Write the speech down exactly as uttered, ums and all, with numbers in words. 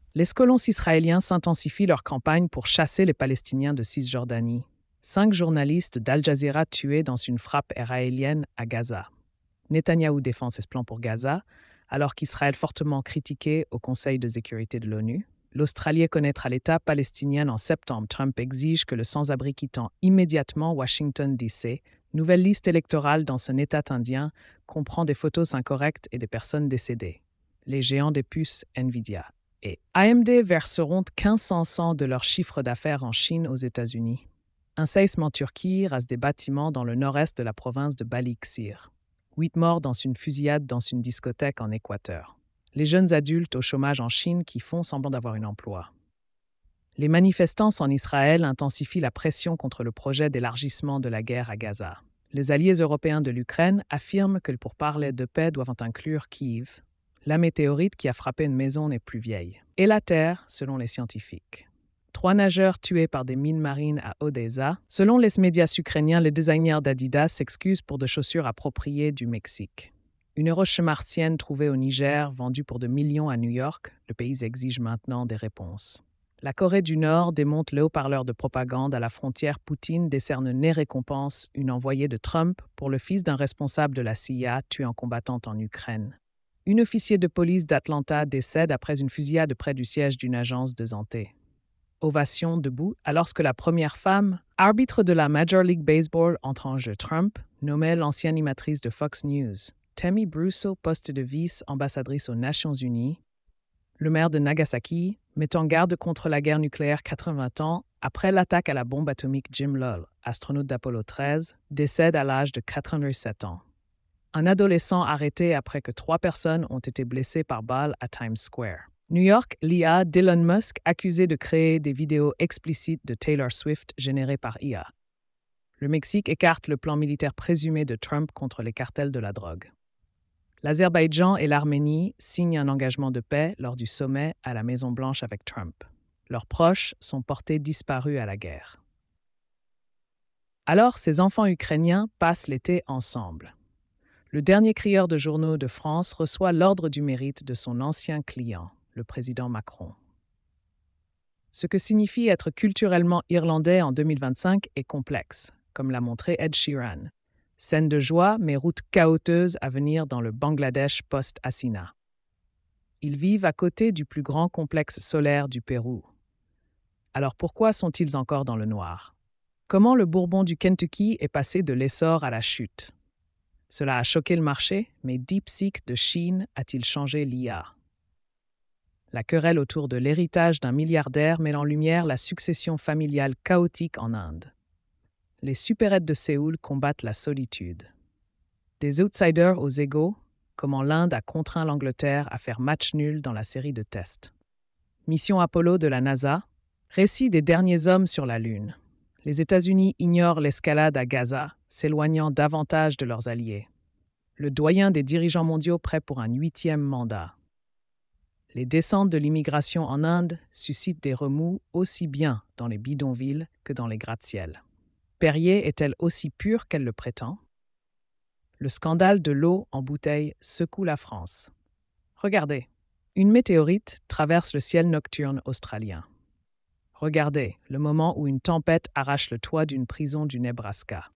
Les colons israéliens s'intensifient leur campagne pour chasser les Palestiniens de Cisjordanie. Cinq journalistes d'Al Jazeera tués dans une frappe israélienne à Gaza. Netanyahou défend ses plans pour Gaza, alors qu'Israël fortement critiqué au Conseil de sécurité de l'ONU. L'Australie connaîtra l'État palestinien en septembre. Trump exige que le sans-abri quittant immédiatement Washington, D C. Nouvelle liste électorale dans son État indien comprend des photos incorrectes et des personnes décédées. Les géants des puces Nvidia et A M D verseront quinze pour cent de leur chiffre d'affaires en Chine aux États-Unis. Un séisme en Turquie rase des bâtiments dans le nord-est de la province de Balıkesir. Huit morts dans une fusillade dans une discothèque en Équateur. Les jeunes adultes au chômage en Chine qui font semblant d'avoir un emploi. Les manifestants en Israël intensifient la pression contre le projet d'élargissement de la guerre à Gaza. Les alliés européens de l'Ukraine affirment que pour parler de paix doivent inclure Kiev. La météorite qui a frappé une maison n'est plus vieille. Et la Terre, selon les scientifiques. Trois nageurs tués par des mines marines à Odessa. Selon les médias ukrainiens, les designers d'Adidas s'excusent pour des chaussures appropriées du Mexique. Une roche martienne trouvée au Niger, vendue pour de millions à New York, le pays exige maintenant des réponses. La Corée du Nord démonte le haut-parleur de propagande à la frontière. Poutine décerne une récompense, une envoyée de Trump, pour le fils d'un responsable de la C I A tué en combattant en Ukraine. Un officier de police d'Atlanta décède après une fusillade près du siège d'une agence de santé. Ovation debout alors que la première femme, arbitre de la Major League Baseball, entre en jeu. Trump nommait l'ancienne animatrice de Fox News, Tammy Bruce, poste de vice-ambassadrice aux Nations Unies. Le maire de Nagasaki met en garde contre la guerre nucléaire quatre-vingts ans après l'attaque à la bombe atomique. Jim Lovell, astronaute d'Apollo treize, décède à l'âge de quatre-vingt-sept ans. Un adolescent arrêté après que trois personnes ont été blessées par balle à Times Square. New York, l'I A d'Elon Musk accusé de créer des vidéos explicites de Taylor Swift générées par I A. Le Mexique écarte le plan militaire présumé de Trump contre les cartels de la drogue. L'Azerbaïdjan et l'Arménie signent un engagement de paix lors du sommet à la Maison-Blanche avec Trump. Leurs proches sont portés disparus à la guerre. Alors, ces enfants ukrainiens passent l'été ensemble. Le dernier crieur de journaux de France reçoit l'ordre du mérite de son ancien client, le président Macron. Ce que signifie être culturellement irlandais en deux mille vingt-cinq est complexe, comme l'a montré Ed Sheeran. Scène de joie, mais route chaoteuse à venir dans le Bangladesh post-Hassina. Ils vivent à côté du plus grand complexe solaire du Pérou. Alors pourquoi sont-ils encore dans le noir? Comment le Bourbon du Kentucky est passé de l'essor à la chute? Cela a choqué le marché, mais DeepSeek de Chine a-t-il changé l'I A? La querelle autour de l'héritage d'un milliardaire met en lumière la succession familiale chaotique en Inde. Les supérettes de Séoul combattent la solitude. Des outsiders aux égaux, comment l'Inde a contraint l'Angleterre à faire match nul dans la série de tests. Mission Apollo de la NASA, récit des derniers hommes sur la Lune. Les États-Unis ignorent l'escalade à Gaza, s'éloignant davantage de leurs alliés. Le doyen des dirigeants mondiaux prêt pour un huitième mandat. Les descentes de l'immigration en Inde suscitent des remous aussi bien dans les bidonvilles que dans les gratte-ciel. Perrier est-elle aussi pure qu'elle le prétend? Le scandale de l'eau en bouteille secoue la France. Regardez, une météorite traverse le ciel nocturne australien. Regardez, le moment où une tempête arrache le toit d'une prison du Nebraska.